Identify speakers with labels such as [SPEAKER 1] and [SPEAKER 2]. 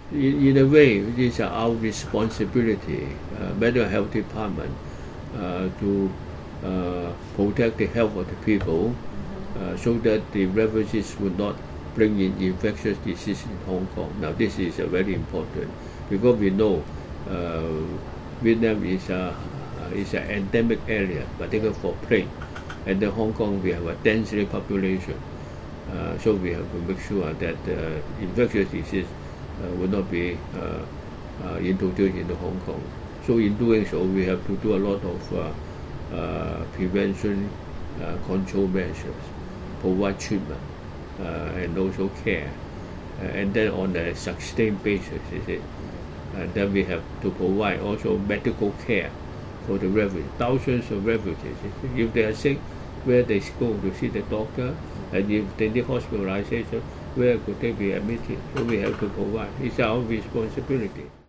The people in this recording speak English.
[SPEAKER 1] in a way, it is our responsibility, mental health department, to protect the health of the people, so that the refugees would not bring in infectious disease in Hong Kong. Now, this is very important because we know Vietnam is an endemic area, particularly for plague, and in Hong Kong we have a densely population, so we have to make sure that infectious disease will not be introduced into Hong Kong. So in doing so, we have to do a lot of prevention, control measures, provide treatment, and also care, and then on a sustained basis, then we have to provide also medical care for the refugees. Thousands of refugees, if they are sick, where they go to see the doctor, and if they need hospitalization, where could they be admitted? So we have to provide. It's our responsibility.